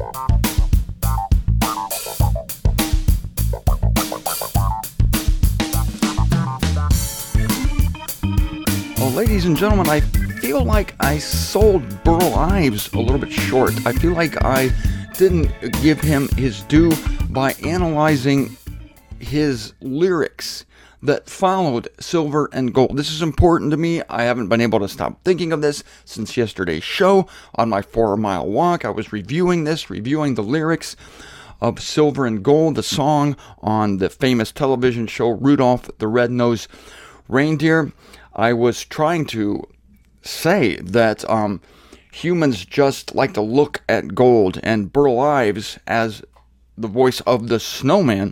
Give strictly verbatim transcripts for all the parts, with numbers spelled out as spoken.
Well, ladies and gentlemen, I feel like I sold Burl Ives a little bit short. I feel like I didn't give him his due by analyzing his lyrics that followed Silver and Gold. This is important to me. I haven't been able to stop thinking of this since yesterday's show. On my four-mile walk, I was reviewing this, reviewing the lyrics of Silver and Gold, the song on the famous television show Rudolph the Red-Nosed Reindeer. I was trying to say that um, humans just like to look at gold, and Burl Ives, as the voice of the snowman,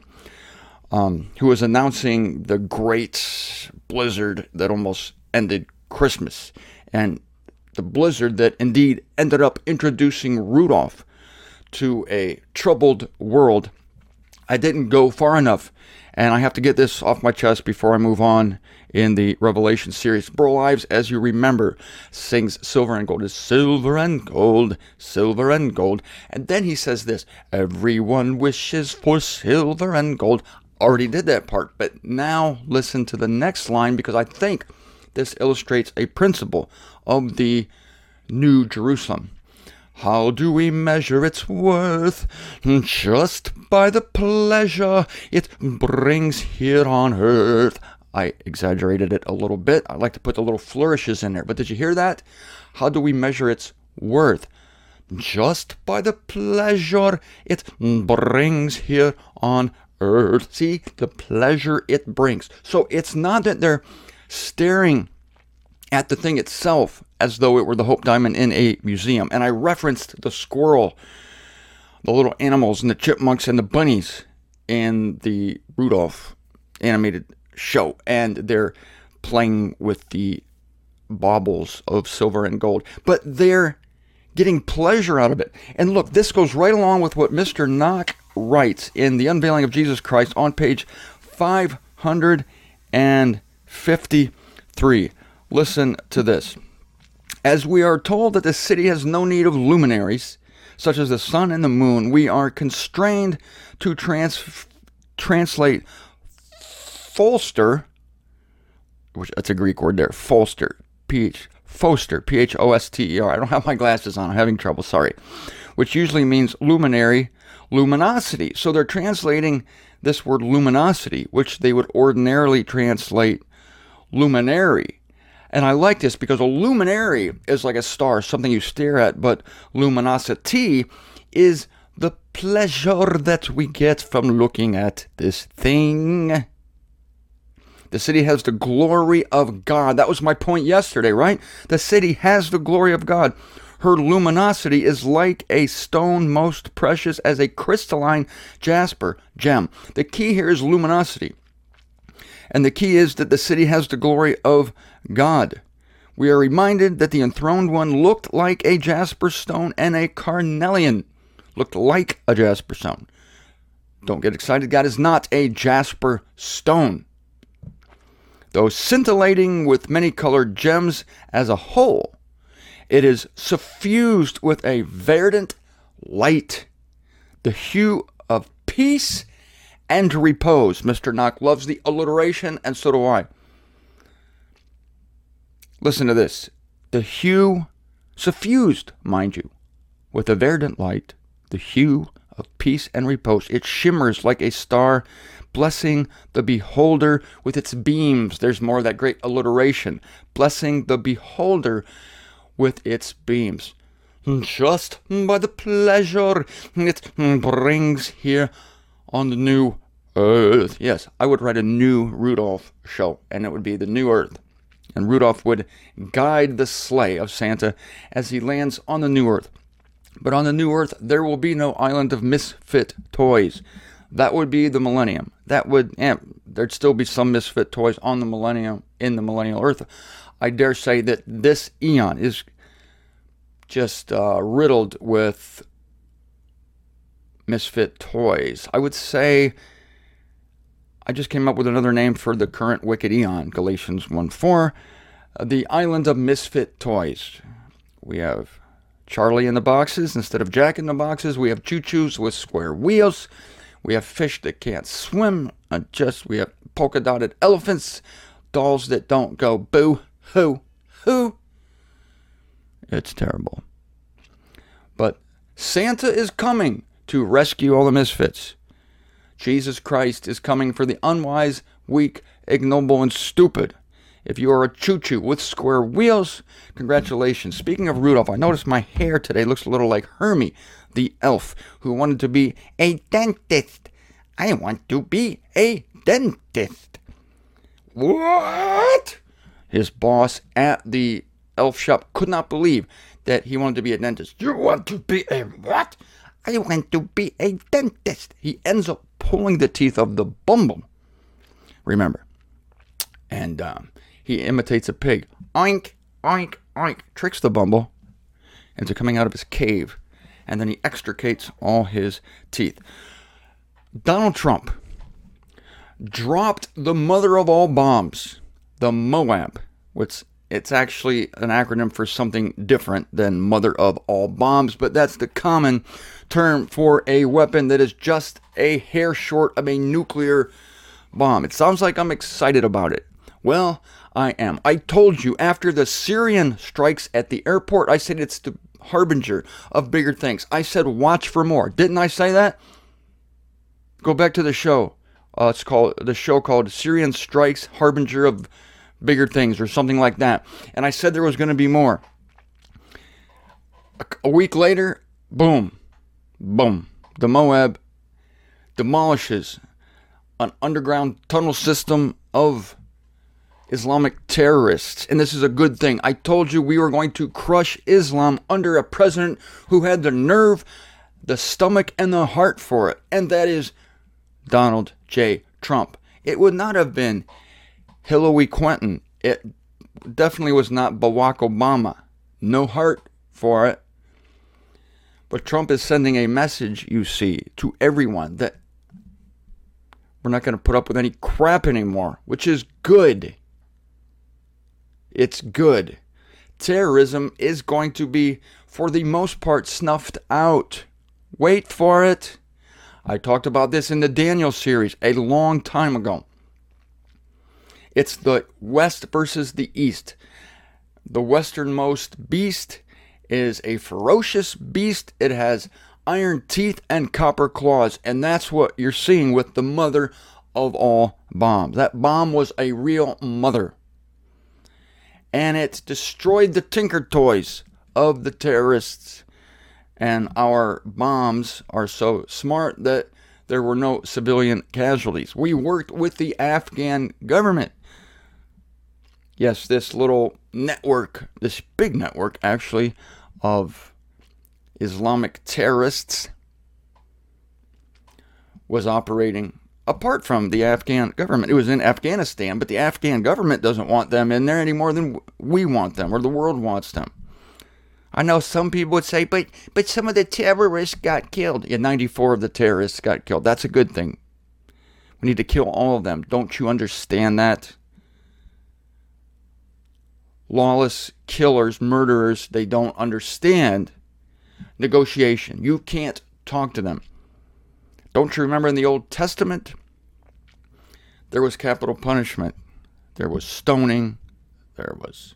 um, who was announcing the great blizzard that almost ended Christmas, and the blizzard that indeed ended up introducing Rudolph to a troubled world. I didn't go far enough, and I have to get this off my chest before I move on in the Revelation series. Burl Ives, as you remember, sings Silver and Gold. It's silver and gold, silver and gold. And then he says this, everyone wishes for silver and gold. Already did that part, but now listen to the next line, because I think this illustrates a principle of the New Jerusalem. How do we measure its worth? Just by the pleasure it brings here on earth. I exaggerated it a little bit. I like to put the little flourishes in there. But did you hear that? How do we measure its worth? Just by the pleasure it brings here on earth. See, the pleasure it brings. So it's not that they're staring at the thing itself as though it were the Hope Diamond in a museum. And I referenced the squirrel, the little animals, and the chipmunks and the bunnies in the Rudolph animated show. And they're playing with the baubles of silver and gold. But they're getting pleasure out of it. And look, this goes right along with what Mister Knock writes in The Unveiling of Jesus Christ on page five hundred fifty-three. Listen to this. As we are told that the city has no need of luminaries, such as the sun and the moon, we are constrained to trans- translate Folster, which that's a Greek word there, Folster, P-H, Foster, P H O S T E R. I don't have my glasses on. I'm having trouble, sorry. Which usually means luminary, luminosity. So they're translating this word luminosity, which they would ordinarily translate luminary. And I like this because a luminary is like a star, something you stare at, but luminosity is the pleasure that we get from looking at this thing. The city has the glory of God. That was my point yesterday, right? The city has the glory of God. Her luminosity is like a stone most precious as a crystalline jasper gem. The key here is luminosity. And the key is that the city has the glory of God. We are reminded that the enthroned one looked like a jasper stone, and a carnelian looked like a jasper stone. Don't get excited. God is not a jasper stone. Though scintillating with many colored gems as a whole, it is suffused with a verdant light, the hue of peace and repose. Mister Knock loves the alliteration, and so do I. Listen to this. The hue, suffused, mind you, with a verdant light, the hue of peace and repose. It shimmers like a star, blessing the beholder with its beams. There's more of that great alliteration. Blessing the beholder with its beams. Just by the pleasure it brings here on the new earth. Yes, I would write a new Rudolph show, and it would be the new earth. And Rudolph would guide the sleigh of Santa as he lands on the new earth. But on the new earth, there will be no island of misfit toys. That would be the millennium. That would, yeah, there'd still be some misfit toys on the millennium, in the millennial earth. I dare say that this eon is just uh, riddled with misfit toys. I would say, I just came up with another name for the current wicked eon, Galatians one four, uh, the island of misfit toys. We have Charlie in the boxes instead of Jack in the boxes. We have choo-choos with square wheels. We have fish that can't swim. Uh, just we have polka dotted elephants, dolls that don't go boo hoo hoo. It's terrible. But Santa is coming to rescue all the misfits. Jesus Christ is coming for the unwise, weak, ignoble, and stupid. If you are a choo-choo with square wheels, congratulations. Speaking of Rudolph, I noticed my hair today looks a little like Hermie, the elf, who wanted to be a dentist. I want to be a dentist. What? His boss at the elf shop could not believe that he wanted to be a dentist. You want to be a what? I want to be a dentist. He ends up pulling the teeth of the Bumble. Remember. And um, he imitates a pig. Oink, oink, oink. Tricks the Bumble into coming out of his cave. And then he extricates all his teeth. Donald Trump dropped the mother of all bombs, the Moab, which it's actually an acronym for something different than mother of all bombs, but that's the common term for a weapon that is just a hair short of a nuclear bomb. It sounds like I'm excited about it. Well, I am. I told you after the Syrian strikes at the airport, I said it's the harbinger of bigger things. I said watch for more. Didn't I say that? Go back to the show. Uh, it's called the show called Syrian Strikes, Harbinger of Bigger Things, or something like that. And I said there was going to be more. A, a week later, boom, boom. The Moab demolishes an underground tunnel system of Islamic terrorists. And this is a good thing. I told you we were going to crush Islam under a president who had the nerve, the stomach, and the heart for it. And that is Donald J. Trump. It would not have been Hillary Clinton. It definitely was not Barack Obama. No heart for it. But Trump is sending a message, you see, to everyone that we're not going to put up with any crap anymore, which is good. It's good. Terrorism is going to be, for the most part, snuffed out. Wait for it. I talked about this in the Daniel series a long time ago. It's the West versus the East. The westernmost beast is a ferocious beast. It has iron teeth and copper claws. And that's what you're seeing with the mother of all bombs. That bomb was a real mother. And it destroyed the Tinker Toys of the terrorists. And our bombs are so smart that there were no civilian casualties. We worked with the Afghan government. Yes, this little network, this big network, actually, of Islamic terrorists was operating apart from the Afghan government. It was in Afghanistan, but the Afghan government doesn't want them in there any more than we want them, or the world wants them. I know some people would say, but but some of the terrorists got killed. Yeah, ninety-four of the terrorists got killed. That's a good thing. We need to kill all of them. Don't you understand that? Lawless killers, murderers, they don't understand negotiation. You can't talk to them. Don't you remember in the Old Testament? There was capital punishment. There was stoning. There was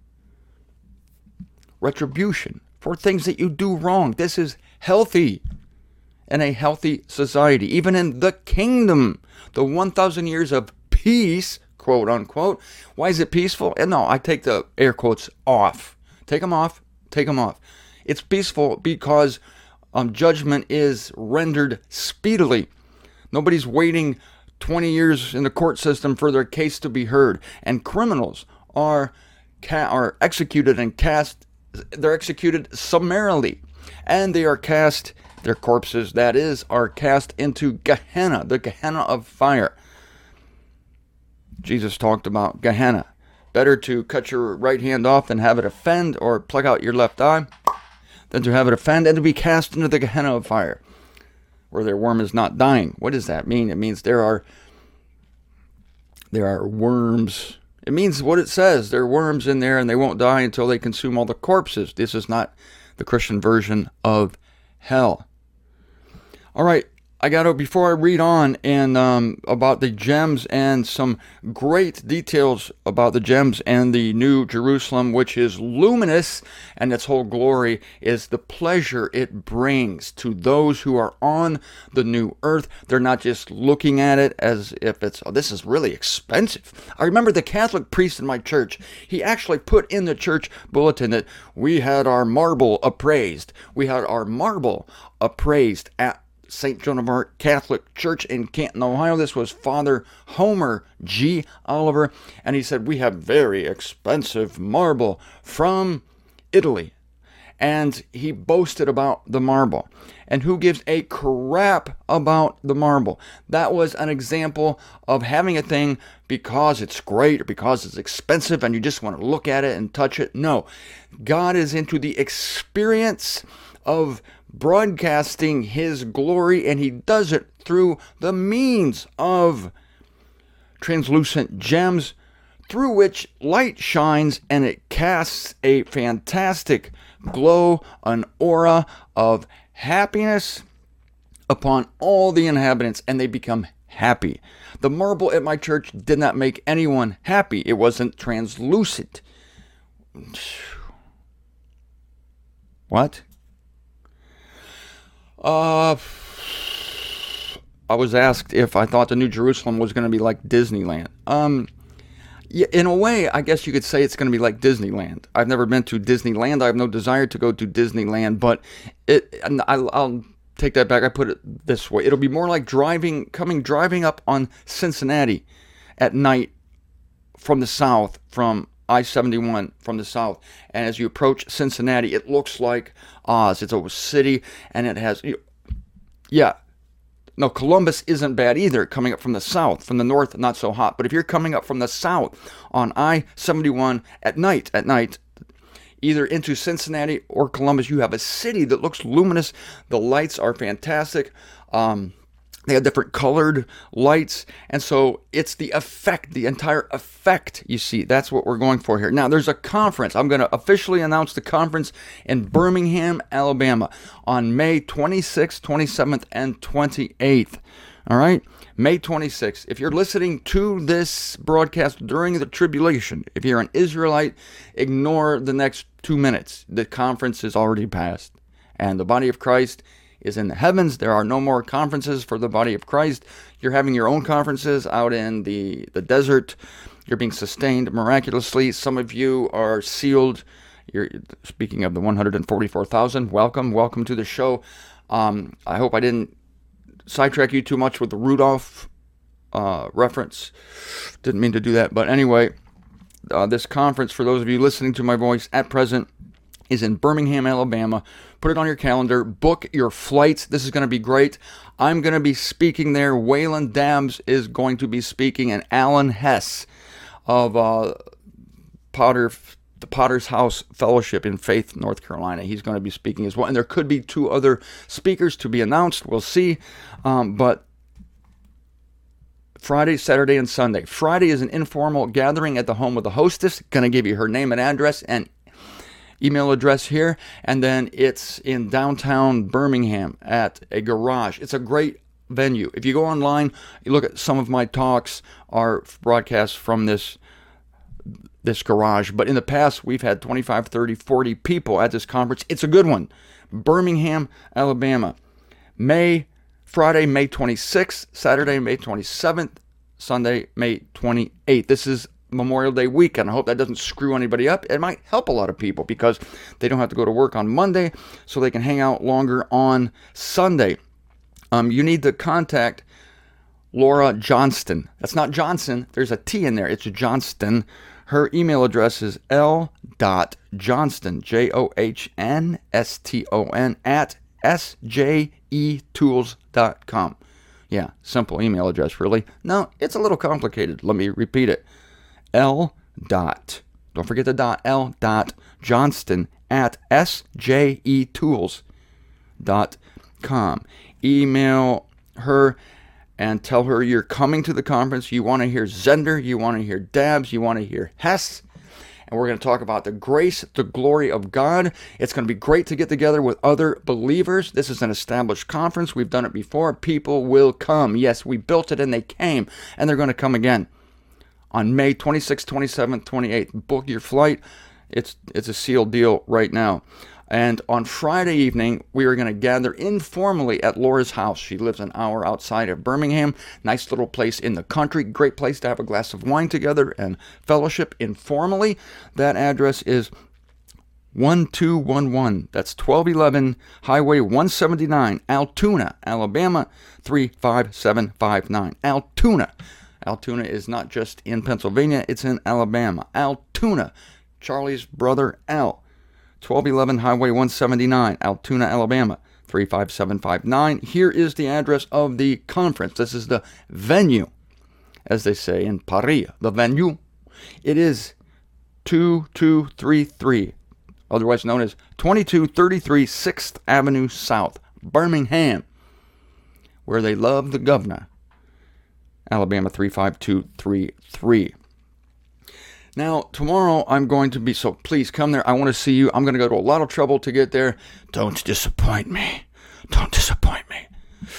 retribution for things that you do wrong. This is healthy in a healthy society. Even in the kingdom, the one thousand years of peace, quote unquote. Why is it peaceful? And no, I take the air quotes off. Take them off. Take them off. It's peaceful because um, judgment is rendered speedily. Nobody's waiting twenty years in the court system for their case to be heard. And criminals are ca- are executed and cast. They're executed summarily, and they are cast, their corpses, that is, are cast into Gehenna, the Gehenna of fire. Jesus talked about Gehenna. Better to cut your right hand off than have it offend, or pluck out your left eye, than to have it offend and to be cast into the Gehenna of fire, where their worm is not dying. What does that mean? It means there are, there are worms. It means what it says. There are worms in there and they won't die until they consume all the corpses. This is not the Christian version of hell. All right, I got to, before I read on and um, about the gems and some great details about the gems and the New Jerusalem, which is luminous, and its whole glory is the pleasure it brings to those who are on the new earth. They're not just looking at it as if it's, oh, this is really expensive. I remember the Catholic priest in my church, he actually put in the church bulletin that we had our marble appraised. We had our marble appraised at Saint Joan of Arc Catholic Church in Canton, Ohio. This was Father Homer G. Oliver, and he said, we have very expensive marble from Italy. And he boasted about the marble. And who gives a crap about the marble? That was an example of having a thing because it's great or because it's expensive and you just want to look at it and touch it. No, God is into the experience of broadcasting his glory, and he does it through the means of translucent gems through which light shines, and it casts a fantastic glow, an aura of happiness upon all the inhabitants, and they become happy. The marble at my church did not make anyone happy. It wasn't translucent. What? Uh, I was asked if I thought the New Jerusalem was going to be like Disneyland. Um, yeah, in a way, I guess you could say it's going to be like Disneyland. I've never been to Disneyland. I have no desire to go to Disneyland, but it. I'll, I'll take that back. I put it this way: it'll be more like driving, coming driving up on Cincinnati at night from the south, from I seventy-one from the south, and as you approach Cincinnati, it looks like Oz. It's a city, and it has, yeah, no, Columbus isn't bad either, coming up from the south. From the north, not so hot, but if you're coming up from the south on I seventy-one at night, at night, either into Cincinnati or Columbus, you have a city that looks luminous. The lights are fantastic. Um... They have different colored lights, and so it's the effect, the entire effect, you see. That's what we're going for here. Now, there's a conference. I'm going to officially announce the conference in Birmingham, Alabama on May twenty-sixth, twenty-seventh, and twenty-eighth. All right? May twenty-sixth. If you're listening to this broadcast during the tribulation, if you're an Israelite, ignore the next two minutes. The conference is already passed, and the body of Christ is in the heavens. There are no more conferences for the body of Christ. You're having your own conferences out in the, the desert. You're being sustained miraculously. Some of you are sealed. You're speaking of the one hundred forty-four thousand. Welcome, welcome to the show. Um, I hope I didn't sidetrack you too much with the Rudolph uh, reference. Didn't mean to do that, but anyway, uh, this conference, for those of you listening to my voice at present, is in Birmingham, Alabama. Put it on your calendar. Book your flights. This is going to be great. I'm going to be speaking there. Waylon Dabbs is going to be speaking, and Alan Hess of uh, Potter, the Potter's House Fellowship in Faith, North Carolina. He's going to be speaking as well. And there could be two other speakers to be announced. We'll see. Um, but Friday, Saturday, and Sunday. Friday is an informal gathering at the home of the hostess. Going to give you her name and address and email address here, and then it's in downtown Birmingham at a garage. It's a great venue. If you go online, you look at some of my talks are broadcasts from this this garage, but in the past we've had twenty-five, thirty, forty people at this conference. It's a good one. Birmingham, Alabama. May Friday, May twenty-sixth, Saturday, May twenty-seventh, Sunday, May twenty-eighth. This is Memorial Day weekend. I hope that doesn't screw anybody up. It might help a lot of people because they don't have to go to work on Monday, so they can hang out longer on Sunday. Um, you need to contact Laura Johnston. That's not Johnson. There's a T in there. It's Johnston. Her email address is l dot johnston, J O H N S T O N, at S J E tools dot com. Yeah, simple email address, really. No, it's a little complicated. Let me repeat it. L dot, don't forget the dot, L dot Johnston at S J E tools dot com. Email her and tell her you're coming to the conference. You want to hear Zender, you want to hear Dabbs, you want to hear Hess, and we're going to talk about the grace, the glory of God. It's going to be great to get together with other believers. This is an established conference. We've done it before. People will come. Yes, we built it and they came, and they're going to come again on May twenty-sixth, twenty-seventh, twenty-eighth. Book your flight. It's it's a sealed deal right now. And on Friday evening, we are going to gather informally at Laura's house. She lives an hour outside of Birmingham. Nice little place in the country. Great place to have a glass of wine together and fellowship informally. That address is one two one one. That's twelve eleven Highway one seventy-nine, Altoona, Alabama, three five seven five nine. Altoona. Altoona is not just in Pennsylvania, it's in Alabama. Altoona. Charlie's brother Al. twelve eleven Highway one seventy-nine, Altoona, Alabama, three five seven five nine. Here is the address of the conference. This is the venue, as they say in Paris, the venue. It is two two three three, otherwise known as twenty-two thirty-three sixth Avenue South, Birmingham, where they love the governor. Alabama three five two three three. Now, tomorrow I'm going to be, so please come there. I want to see you. I'm going to go to a lot of trouble to get there. Don't disappoint me. Don't disappoint me.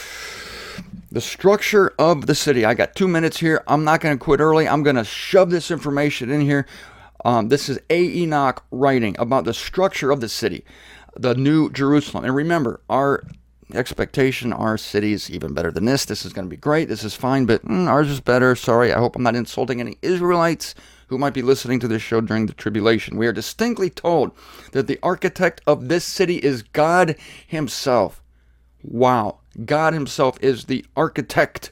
The structure of the city. I got two minutes here. I'm not going to quit early. I'm going to shove this information in here. Um, this is A. Enoch writing about the structure of the city, the New Jerusalem. And remember, our expectation, our city is even better than this. This is going to be great. This is fine, but mm, ours is better. Sorry, I hope I'm not insulting any Israelites who might be listening to this show during the tribulation. We are distinctly told that the architect of this city is God himself. Wow. God himself is the architect.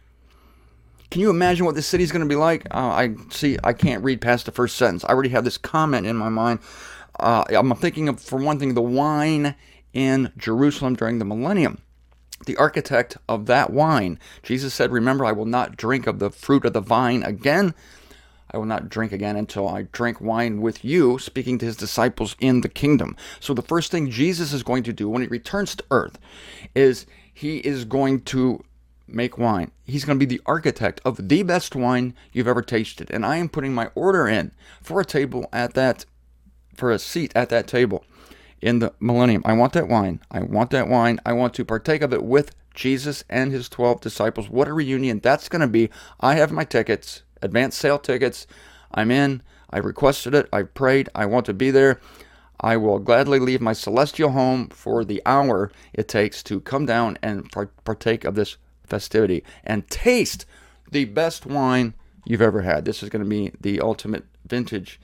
Can you imagine what this city is going to be like? Uh, I see, I can't read past the first sentence. I already have this comment in my mind. Uh, I'm thinking of, for one thing, the wine in Jerusalem during the millennium. The architect of that wine. Jesus said, remember, I will not drink of the fruit of the vine again. I will not drink again until I drink wine with you, speaking to his disciples in the kingdom. So the first thing Jesus is going to do when he returns to earth is he is going to make wine. He's going to be the architect of the best wine you've ever tasted. And I am putting my order in for a table at that, for a seat at that table in the millennium. I want that wine. I want that wine. I want to partake of it with Jesus and his twelve disciples. What a reunion that's going to be. I have my tickets. Advanced sale tickets. I'm in. I requested it. I prayed. I want to be there. I will gladly leave my celestial home for the hour it takes to come down and partake of this festivity and taste the best wine you've ever had. This is going to be the ultimate vintage.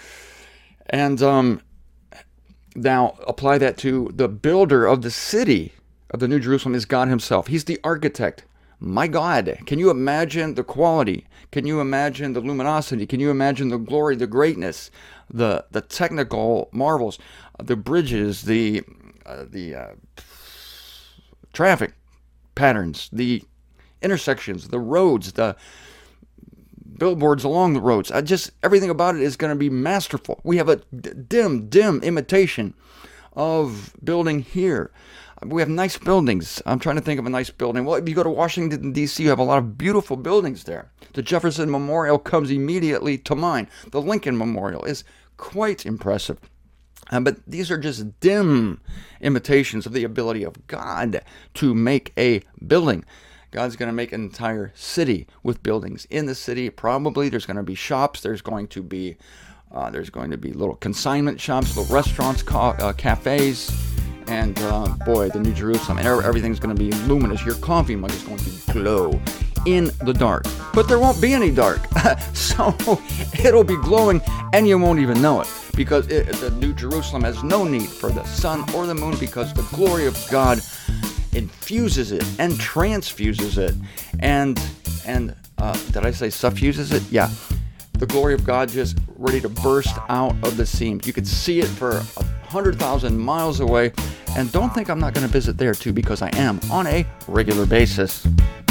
And um, now apply that to the builder of the city of the New Jerusalem is God himself. He's the architect. My God, can you imagine the quality? Can you imagine the luminosity? Can you imagine the glory, the greatness, the the technical marvels, the bridges, the uh, the uh, traffic patterns, the intersections, the roads, the billboards along the roads? I just everything about it is going to be masterful. We have a dim, dim imitation of building here. We have nice buildings. I'm trying to think of a nice building. Well, if you go to Washington, D C, you have a lot of beautiful buildings there. The Jefferson Memorial comes immediately to mind. The Lincoln Memorial is quite impressive. Uh, but these are just dim imitations of the ability of God to make a building. God's going to make an entire city with buildings. In the city, probably there's going to be shops. There's going to be uh, there's going to be little consignment shops, little restaurants, ca- uh, cafes. And uh, boy, the New Jerusalem, and everything's going to be luminous. Your coffee mug is going to glow in the dark. But there won't be any dark. So it'll be glowing and you won't even know it. Because it, the New Jerusalem has no need for the sun or the moon because the glory of God infuses it and transfuses it. And, and uh, did I say suffuses it? Yeah. The glory of God just ready to burst out of the seams. You could see it for a hundred thousand miles away. And don't think I'm not going to visit there too, because I am on a regular basis.